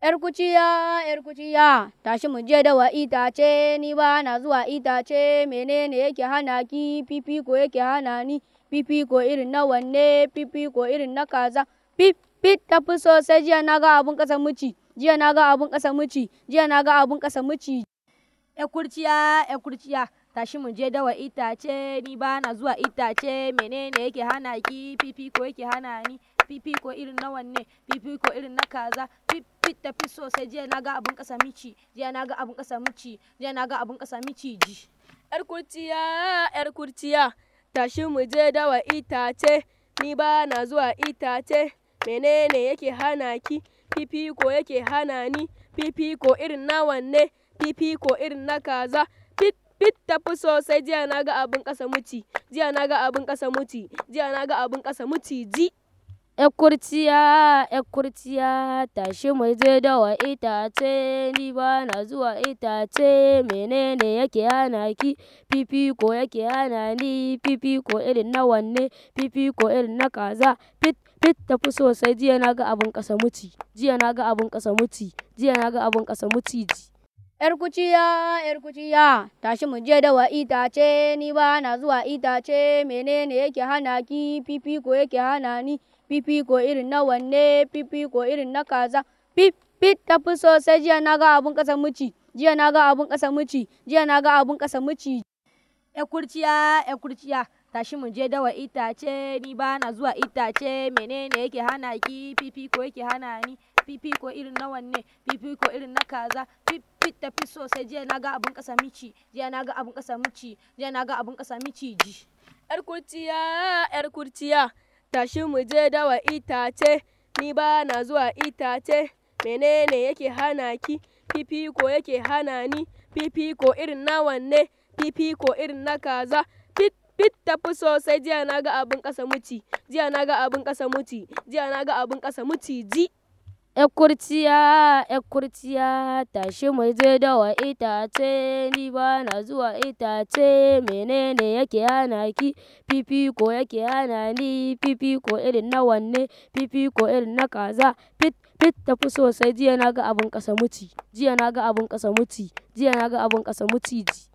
‘Yar kuciya, tashi mu je dawa itace, ni ba na zuwa itace, menene yake hana ki, fifiko yake hana ni, fifiko irin na wanne, fifiko irin na kaza, fit tafi sosai jiya na ga abun ƙasa muci, jiya na ga abun ƙasa muci, jiya na ga abun ƙasa muci. ‘Yar kurciya, tashi mu je dawa itace, ni ba na zuwa itace, menene yake hana ki, fifiko yake hana ni, fifiko irin na wanne, fifiko irin na kaza, fit tafi sosai jiya na ga abun ƙasa mici, jiya na ga abun ƙasa muci, jiya na ga abun ƙasa miciji. ‘Yar kurciya, tashi mu je dawa itace, ni ba na zuwa itace, menene yake hana ki, fifiko yake hana ni, fifiko irin na wanne, fifiko irin na kaza, fit tafi sosai jiya na ga abun ƙasa muci, jiya na ga abun ƙasa muci, jiya na ga abun ƙasa miciji. ‘Yar kurciya, tashi mu je dawa itace, ni ba na zuwa itace, menene yake hana ki, fifiko yake hana ni, fifiko irin na wanne, fifiko irin na kaza, fit tafi sosai jiya na ga abun ƙasa muci, jiya na ga abun ƙasa muci, jiya na ga abun ƙasa miciji. ‘Yar kuciya, tashi mu je dawa itace, ni ba na zuwa itace, menene yake hana ki, fifiko yake hana ni, fifiko irin na wanne, fifiko irin na kaza, fit tafi sosai jiya na ga abun ƙasa muci, jiya na ga abun ƙasa muci, jiya na ga abun ƙasa miciji. ‘Yar kurciya, tashi mu je dawa itace, ni ba na zuwa itace, menene yake hana ki, fifiko yake hana ni, fifiko irin na wanne, fifiko irin na kaza, fit tafi sosai jiya na ga abun ƙasa mici, jiya na ga abun ƙasa muci, jiya na ga abun ƙasa miciji. ‘Yar kurciya, tashi mu je dawa itace, ni ba na zuwa itace, menene yake hana ki, fifiko yake hana ni, fifiko irin na wanne, fifiko irin na kaza, fit tafi sosai jiya na ga abun ƙasa muci, jiya na ga abun ƙasa muci, jiya na ga abun ƙasa miciji. ‘Yar kurciya, tashi mu je dawa itace, ni ba na zuwa itace, menene yake hana ki, fifiko yake hana ni, fifiko irin na wanne, fifiko irin na kaza, fit tafi sosai jiya na ga abun ƙasa muci, jiya na ga abun ƙasa muci, jiya na ga abun ƙasa miciji.